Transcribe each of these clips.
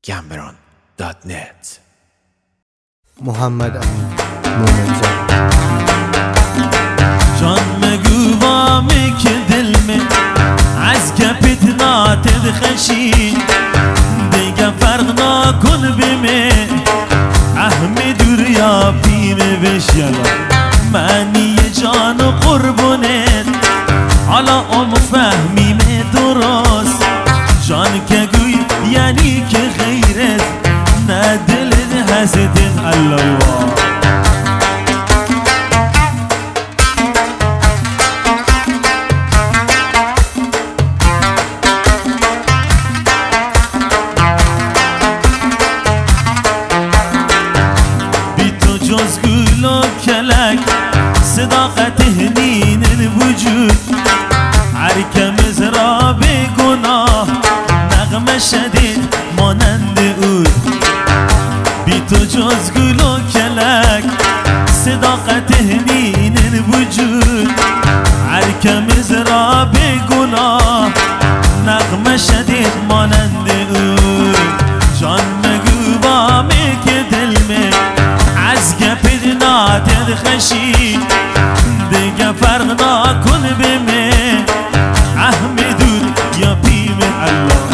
gambron.net. محمد امین مومنزاد. جان مگو وامی که دل می از گپت ناتد خشین دیگه فرق نکن بمی اهمی دور یا بیم بشیلا معنی جان و قربونت حالا ام فهمیم درست جان که گوی یعنی که خیرت نه دل حسدت الله جز گل و کلک صداقت هنین الوجود هر کم را به گناه نغمه شدید مانند اود بی تو جز گل و کلک صداقت هنین الوجود هر کم را به گناه نغمه شدید مانند اود جان مگو با می که دل می از گپت ناتد خشی دیگه فرق نکن بمی اهمی دور یا پیم الله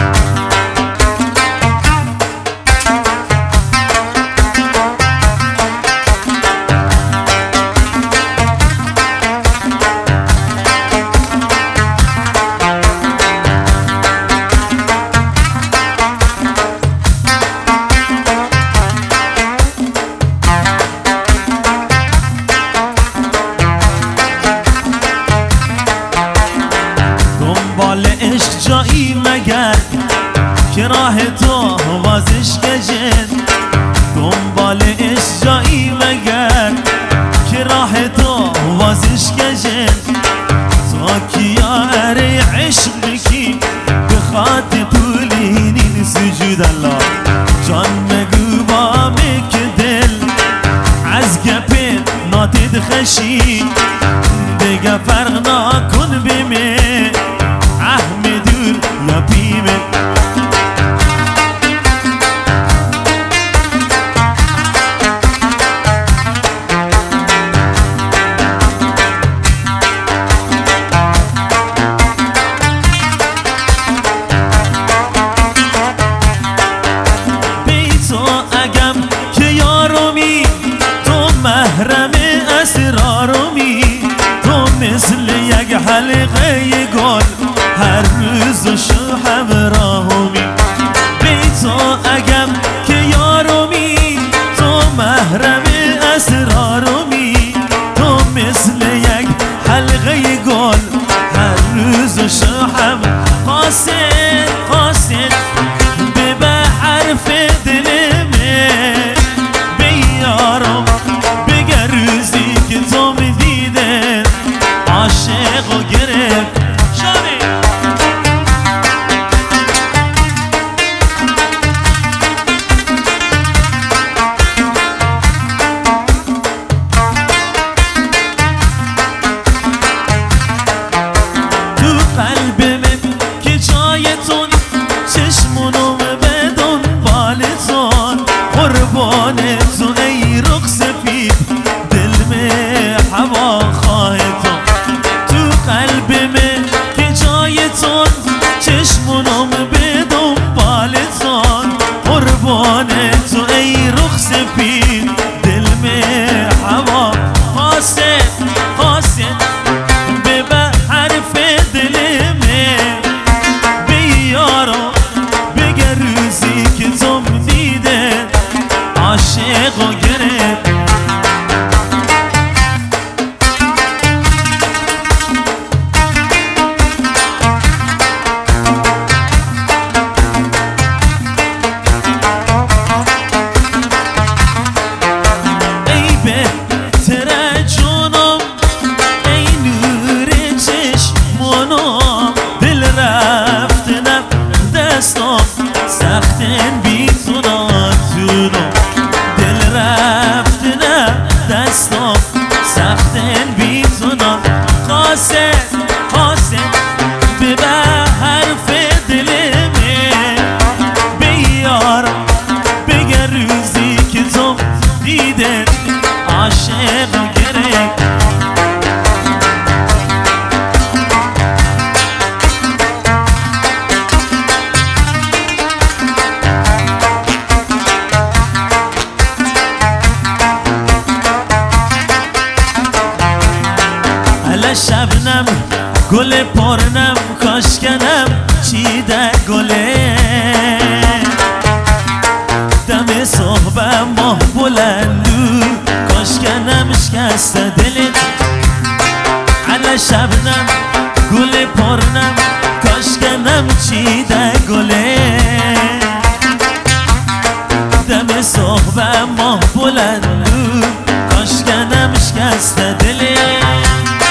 جایی مگر که راه تو وازش کشن دنبال عشق جایی مگر که راه تو وازش کشن تا کیار عشق بکی به خاطر پولینی سجود الله جان مگو با می که دل از گپت ناتد خشی دیگه فرق نکن بمی اهمی دور یا پیمه بی تو اگم که یارومی تو محرم اسرارومی تو مثل یک حلقه گل هر روز و شو همراهمی بی تو اگم که یارومی تو محرم اسرارومی تو مثل یک حلقه گل هر روز و شو هم قاصد قاصد به حرف دل من بیارم بگر روزی که تو میدیدن عاشق و گرفت قلب من که جایتون چشمونو به دنبالتون قربانتون ای رخ سفید دل من هوا خواهتون تو قلب من که جایتون چشمونو به دنبالتون قربانتون ای رخ سفید دل من هوا قاصد قاصد عاشق و گرفت ای بهتر جونم ای نور چشمونم دل رفت نف دستم سختن بی تو ناتونم دل رفت نه دستم سختن بی تو نا قاصد قاصد به حرف دل من بیا گل پرنم کاشکنم چیده گله دم صبح ماه بلندو کاشکنم شکسته دلت علا شبنم گل پرنم کاشکنم چیده گله دم صبح ماه بلندو کاشکنم شکسته دلت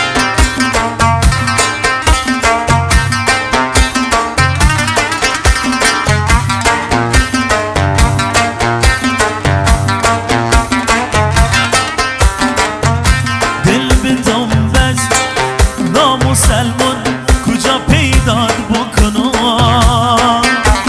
مسلمان کجا پیدا بکنم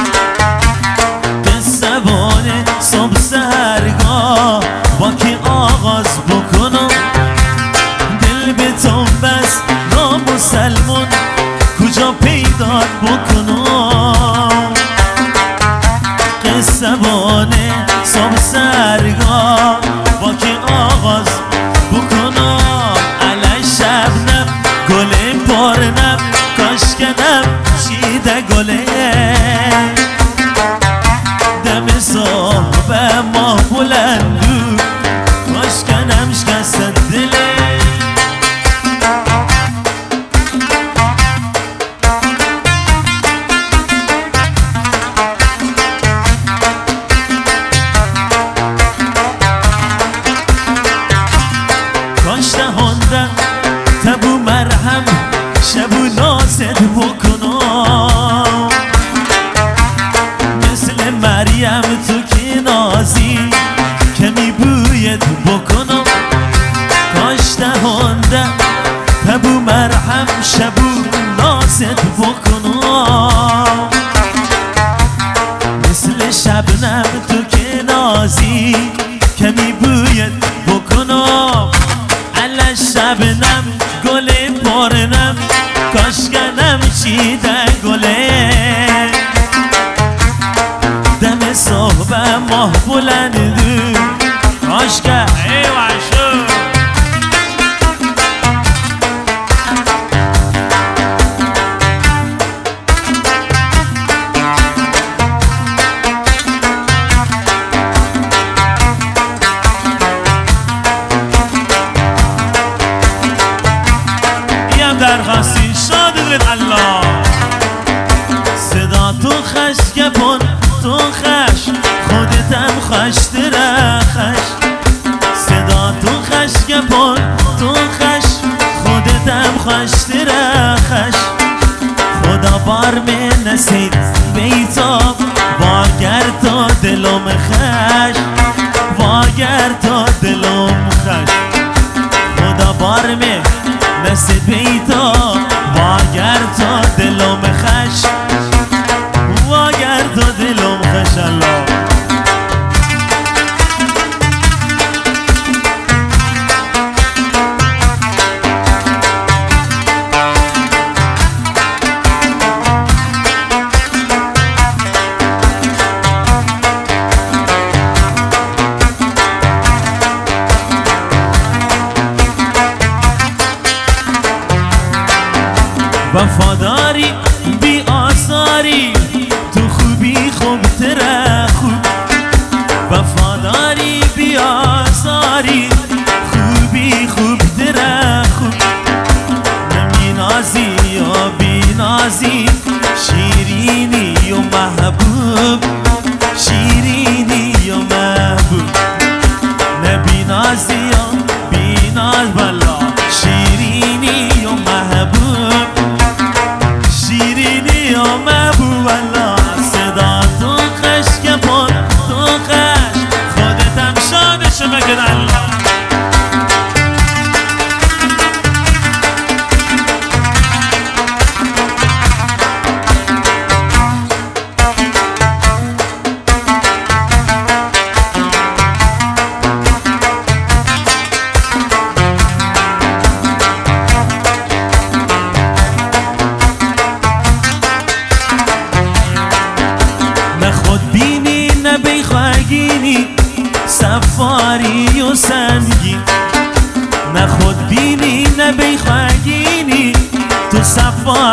قصه بانه صبح سحرگاه با که آغاز بکنم دل به تو بس نامسلمان کجا پیدا بکنم قصه بانه صبح سحرگاه با که آغاز بکنم علی شبنم گل پرنم کاشکنم چیده گله دم صبح ماه بلندو کاشکنم شکسته دله کاشته هندن تبو مرهم شبو نازت بکنم مثل مریم تو که نازی کمی بویت بکنم کاشته هندم تبو مرهم شبو نازت بکنم مثل شبنم تو که نازی کمی بویت بکنم علا شبنم گل پرنم کاشکنم چیده گله دم صبح ماه بلندو کاشکه ای وحشو درخواستی شاد دلت الله صدا تو خش کپون تو خش خودتم خش درخش صدا تو خش کپون تو خش خودتم خش درخش خدا بار من نسید بیتاب واگر تو دلم خش واگر تو دلم خش خدا بار من نسید بیتا واگر تو دلم خش واگر تو دلم خش الله وفاداری بی آثاری تو خوبی خوب تره خوب وفاداری بی آثاری خوبی خوب تره خوب نمی نازی یا بی نازی شیرینی و محبوب شیرینی و محبوب نبی نازی یا بی ناز بلا شیرینی و محبوب شیرینی و محبوب الله صدا تو خش کپون تو خش خودتم شادشو مگن الله بیخواگینی سفاری و سنگین نه خود بینی نه بیخواگینی تو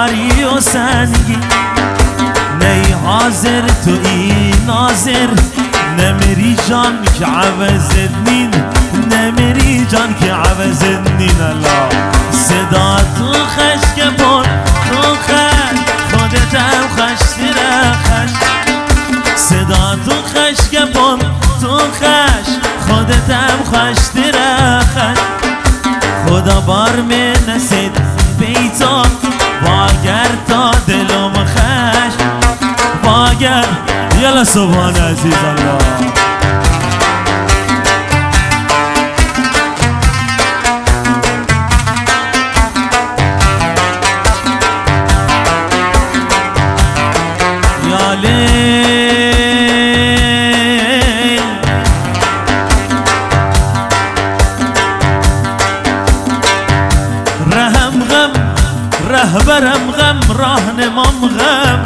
داری و سنگی نی حاضر تو ای ناظر نمیری جان که عوضت نین نمیری جان که عوضت نین الله صدا تو خشک پر تو خش خودتم خشتره خش صدا تو خشک پر تو خش خودتم خشتره خش خدا بار می نسید بیتا باگر تا دلم خش باگر یلا سبحان عزیز الله یا لیل رحم غم رهبرم غم راهنمام غم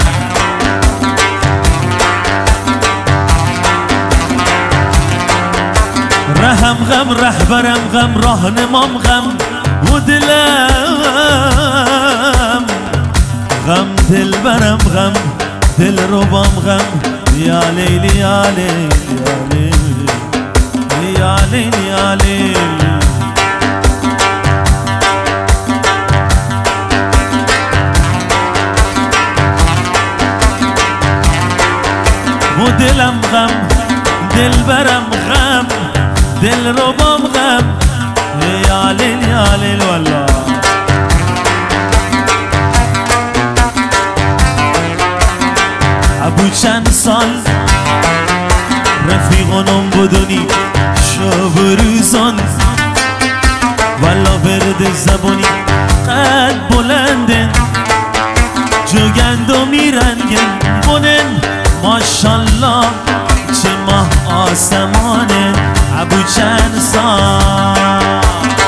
رحم غم رهبرم غم راهنمام غم و دلم غم دلبرم غم دل ربام غم یا لیل یا لیل یا لیل یا لیل و دلم غم دلبرم غم دل ربام غم یا لیل یا لیل والله ابو چند سال رفیقانم بدونی شب روزان والا برد زبانی قد بلندن جوگند و میرنگن بونن ماشالله چه ماه آسمانه ابو چند سال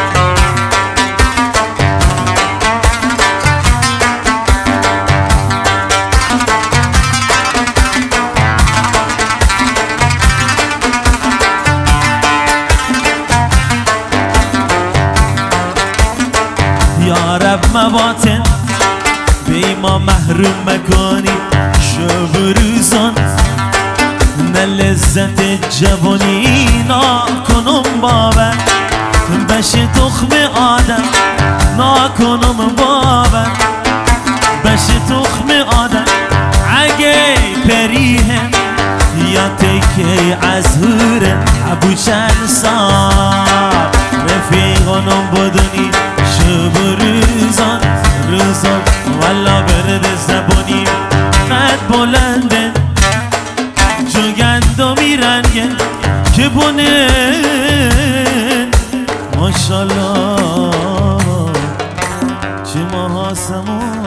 یا رب مباطن بی ما محروم مکنی شب روزان نه لذت جوانی ناکنم باور بشه تخم آدم ناکنم باور بشه تخم آدم اگه پریهم یا تکی از هوره ابو چند سال رفیقانم بدونی شب روزان روزان والا برد زبانی قد بلنده جوگند و میرنگن که بونن ماشالله چه ماه آسمون